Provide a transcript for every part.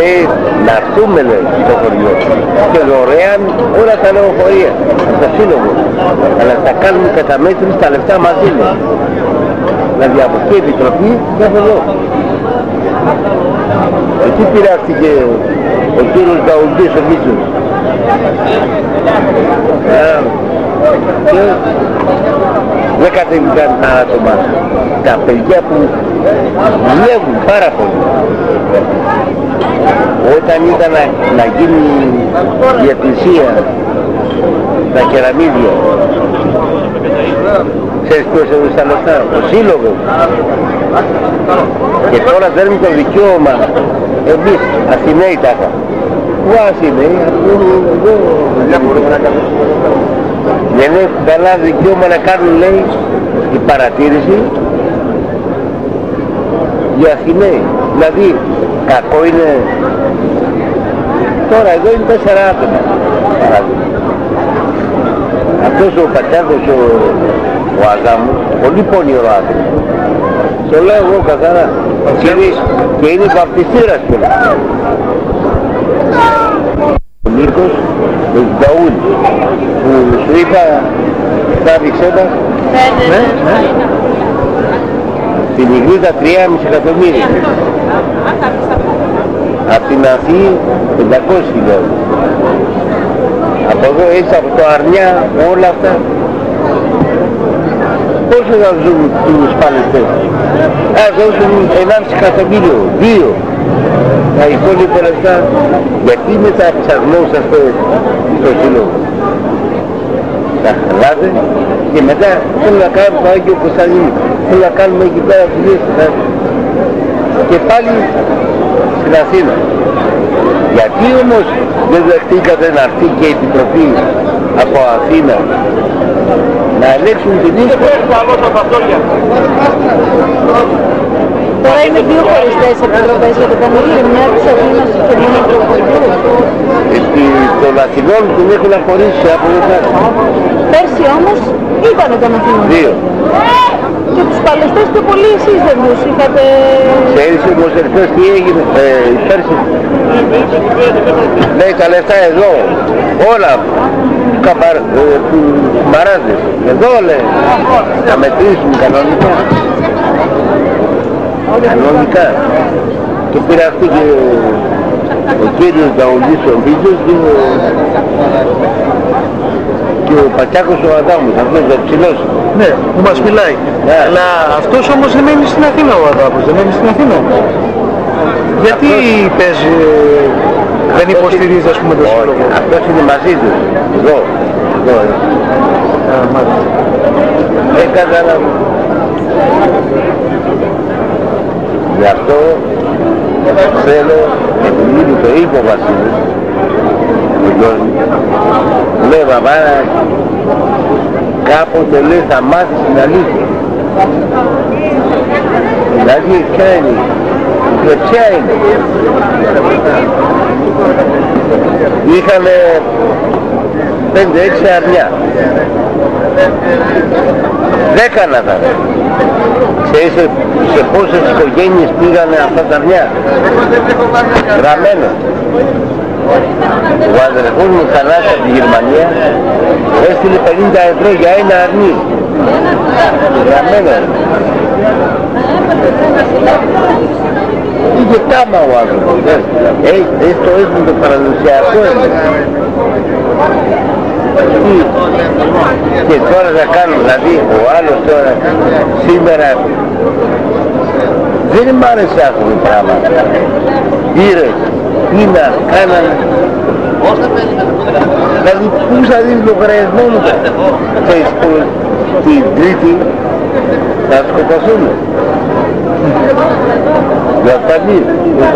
λέει να έρθουμε λέει στο χωριό και δωρεάν όλα τα λεωφορεία, στο σύλλογο, αλλά θα κάνουμε καταμέτρηση τα λεφτά μαζί λέει. Δηλαδή από εκεί επιτροπή και από εδώ. Εκεί πειράχτηκε ο κύριος Νταουντής ο Μίτσος. Και δεν κατέβηκαν τα άτομα, τα παιδιά που δουλεύουν πάρα πολύ. Όταν ήταν να γίνει η εκκλησία, τα κεραμίδια, ξέρεις ποιος έδωσε τα λεφτά, ο σύλλογος. Και τώρα δέρνει το δικαίωμα, εμείς Αθηναίοι τα είχαμε. Πού Αθηναίοι, δεν έχουν καλά δικαίωμα να κάνουν λέει η παρατήρηση οι Αθηναίοι. Δηλαδή κακό είναι, τώρα εδώ είναι 4 άτομα παράδειγμα. Αυτός ο Πατιάδος ο Αγάμος, πολύ πονηρό άτομο. Το λέω εγώ καθαρά. Και είναι βαπτιστήρας πέρα. Ο Νίκος, ο Νταούλ, που σου είπα, τράβηξέ μας. Ναι. Στην Ιγρίδα 3,5 εκατομμύρια. Απ' την Αθή 500.000. Από εδώ έτσι από το Αρνιά όλα αυτά. Πόσο θα ζουν τους παλαιστές? Ας δώσουν 1,5 εκατομμύριο, 2. Τα υπόλοιπα λεφτά, γιατί μετά ψαγνόσαστε στο σύλλογο. Τα χαλάτε και μετά θέλουν να κάνουν το Άγιο Κωνσταντίνο. Θέλουν να κάνουμε εκεί πέρα δουλειές. Και πάλι στην Αθήνα. Γιατί όμως δεν δεχτήκατε να έρθει και η Επιτροπή από Αθήνα να ελέγξουν την ίσχυ? Τώρα είναι 2 χωριστές επιτροπές για το Κανονίδιο, μια της Αθήνας και μια του χωριού. Των Αθηνών την έχουν απορρίσει από εδώ. Πέρσι όμως ήταν των Αθηνών. 2. Και τους παλαιστές πιο πολύ εσείς δεν τους είχατε... Ξέρεις όμως ερθές τι έγινε, πέρσι. Λέει τα λεφτά εδώ, όλα του μαράδες. Εδώ λέει, θα μετρήσουν κανονικά. Κανονικά. Και πειραχτήκε ο κύριος Νταουλής ο Μίτσος και ο Πατιάκος ο Αδάμος, αυτός ο ψηλός. Ναι, που μας μιλάει. Αλλά αυτός όμως δεν μένει στην Αθήνα ο Αδάμος, δεν μένει στην Αθήνα. Γιατί παίζει, δεν υποστηρίζει ας πούμε το σύλλογο? Αυτός είναι μαζί του, εδώ. Δεν κατάλαβα. Γι' αυτό θέλω, επειδή το είπε ο Βασίλης, ο Γιώργος, λέει μπαμπά, κάποτε λέει θα μάθεις την αλήθεια. Δηλαδή ποια είναι, η κλεψιά είναι. Είχαμε 5-6 αρνιά. 10 να τα. Ξέρεις σε πόσες οικογένειες πήγανε αυτά τα αρνιά? Γραμμένα. Ο αδερφός μου Θανάσης από τη Γερμανία έστειλε 50 ευρώ για ένα αρνί. Γραμμένα. Είχε κάμα ο άνθρωπος. Το έχουν το παραδοσιακό. Και τώρα θα κάνουν, δηλαδή ο άλλος τώρα σήμερα δεν μ' άρεσε αυτό το πράγμα. Πήρε, πίνα, κάνανε. Δηλαδή πού θα δεις λογαριασμό μου? Ξέρεις την Τρίτη θα σκοτωθούν. Για τα μη.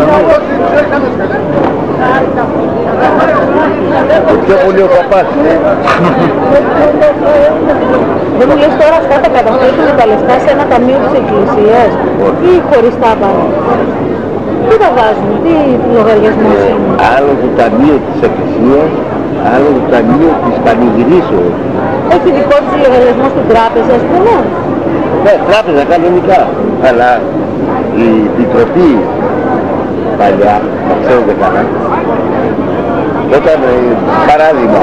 Και πιο πολύ ο παπάς. Δεν μου λες τώρα αυτά τα καταθέτουν τα λεφτά σε ένα ταμείο της Εκκλησίας ή χωριστά πάνω? Τι τα βάζουν, τι λογαριασμός είναι? Άλλο το ταμείο της Εκκλησίας, άλλο το ταμείο της πανηγυρίσεως. Έχει δικό τους λογαριασμό στην τράπεζα ας πούμε? Ναι, τράπεζα κανονικά, αλλά η Επιτροπή παλιά, ξέρετε καλά, όταν, παράδειγμα,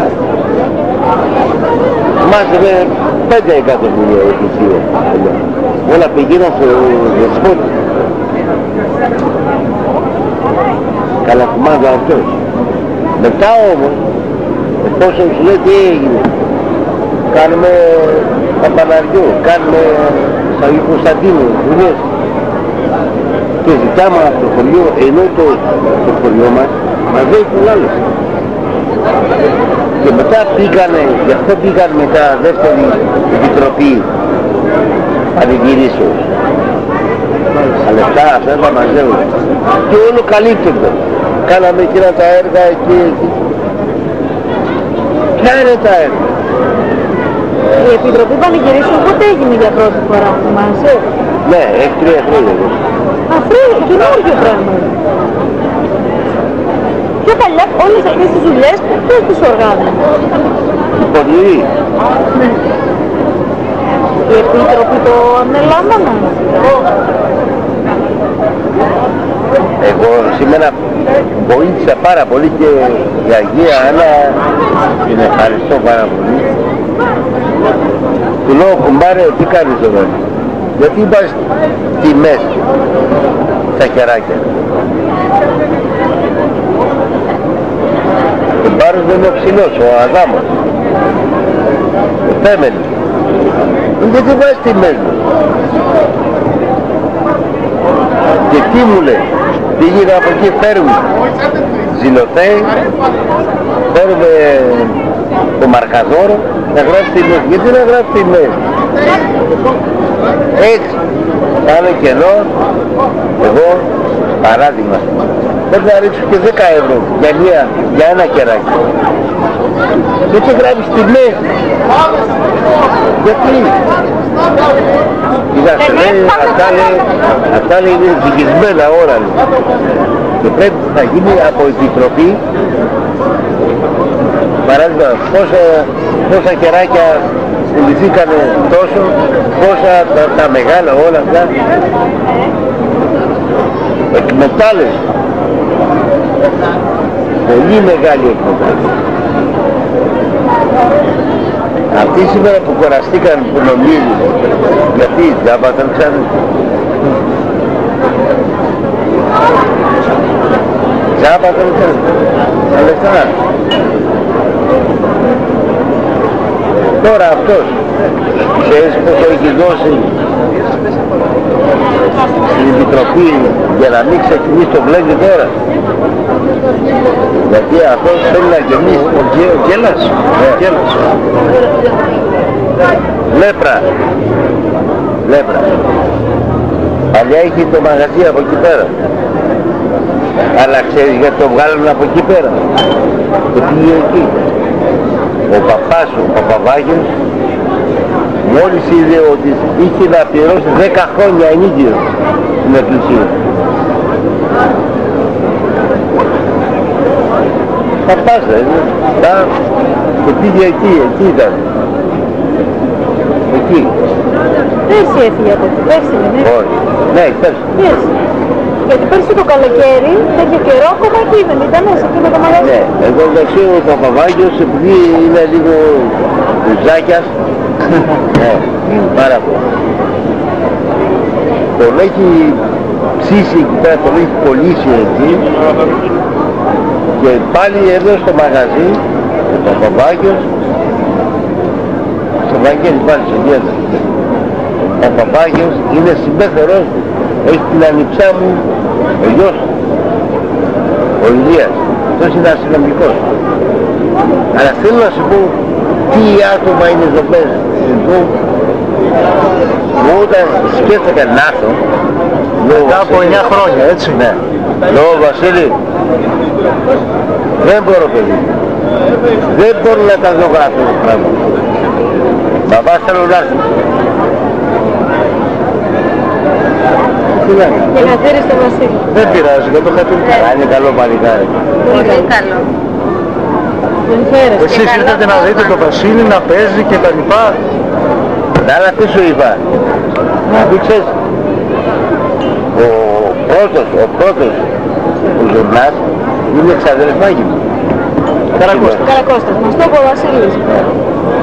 μάζευε 5 εκατομμύρια εκκλησία, όλα πήγαιναν στο δεσπότη. Καλά κουμάντα αυτός. Μετά όμως, εφόσον σου λέει τι έγινε, κάνουμε Παπαναριό, κάνουμε Σαγί Κωνσταντίνου, δουλειές. Και ζητάμε από το χωριό, ενώ το χωριό μας μαζεύει πολλά λεφτά. Και μετά πήγανε, γι' αυτό πήγαν μετά δεύτερη επιτροπή πανηγυρίσεως. Τα λεφτά αυτά τα μαζεύουν. Και όλο καλύπτονται. Κάναμε εκείνα τα έργα εκεί. Ποια είναι τα έργα? Η Επιτροπή Πανηγυρίσεων πότε έγινε για πρώτη φορά, θυμάσαι? Ναι, έχει 3 χρόνια. Αυτό είναι καινούργιο πράγμα. Πιο παλιά όλες αυτές τις δουλειές ποιος τις οργάνωνε? Η Ποδηλή. Ναι. Η Επίτροπη το ανελάμβανε. Εγώ σήμερα βοήθησα πάρα πολύ και η Αγία Άννα, την ευχαριστώ πάρα πολύ. Του λέω, κουμπάρε, τι κάνεις εδώ? Γιατί είπας τιμές στα κεράκια. Ο Μπάρος δεν είναι ο ψηλός, ο Αδάμος. Ο Θέμελης. Γιατί βάζεις τιμές μου? Και τι μου λέει? Πήγαινε από εκεί, φέρουμε ζηλωτέι, φέρουμε το μαρκαδόρο, να γράψει τιμές. Γιατί να γράψει τιμές? Έτσι, θα είναι κενό, εγώ, παράδειγμα, πρέπει να ρίξω και 10 ευρώ για ένα κεράκι. Γιατί γράφεις τιμές? Γιατί? Κοιτάξτε, λέει, αυτά λέει είναι δικισμένα όλα, λέει. Και πρέπει να γίνει από επιτροπή, παράδειγμα, πόσα κεράκια πουληθήκανε τόσο, πόσα τα μεγάλα όλα αυτά. Εκμετάλλευση. Πολύ μεγάλη εκμετάλλευση. Αυτοί σήμερα που κοραστήκαν που νομίζουν, γιατί τζάμπα ήταν ξανά. Τζάμπα ήταν ξανά. Τα λεφτά. Τώρα αυτός, ξέρεις πως το έχει δώσει στην Επιτροπή για να μην ξεκινήσει το μπλέκι τώρα? Γιατί αυτός θέλει να γεμίσει το γέλας. Λέπρα. Παλιά είχε το μαγαζί από εκεί πέρα. Αλλά ξέρεις γιατί το βγάλουν από εκεί πέρα? Το πήγε εκεί. Ο παπάς, ο Παπαβάγιος, μόλις είδε ότι είχε να πληρώσει 10 χρόνια ενίκιο στην εκκλησία. Παπάς είναι, και πήγε εκεί ήταν. Εκεί. Πέρσι έφυγε από εκεί, πέρσι δεν είναι? Όχι, ναι, πέρσι. Γιατί πέρσι το καλοκαίρι, τέτοιο καιρό, ακόμα εκεί δεν ήταν, σε εκείνο το μαγαζί? Ναι, εγώ εντάξει ο Παπαβάγιος, επειδή είναι λίγο ουζάκιας, ναι, πάρα πολύ. Τον έχει ψήσει εκεί πέρα, τον έχει κολλήσει εκεί και πάλι εδώ στο μαγαζί, ο Παπαβάγιος, στο Βαγγέλη πάλι σε διέτα. Ο Παπάγιος είναι συμπέθερός μου, έχει την ανιψιά μου ο γιος, ο Ηλίας, αυτός είναι αστυνομικός. Αλλά θέλω να σου πω τι άτομα είναι εδώ πέρα. Όταν σκέφτηκα να έρθω, μετά από 9 χρόνια, έτσι? Ναι. Λέω, Βασίλη, δεν μπορώ παιδί. Δεν μπορώ να τα δω γράφω το πράγμα. Μπαμπά θέλω να έρθει. Και να φέρεις το Βασίλη. Δεν πειράζει, δεν το χατούν. Είναι καλό παλικάρι. Πολύ καλό. Εσείς ήρθατε να δείτε το Βασίλη να παίζει και τα λοιπά? Αλλά τι σου είπα, να δείξες, ο πρώτος Κολονάς είναι ξαδερφάκι μου. Καρακώστας. Καρακώστας, μας το είπε ο Βασίλης.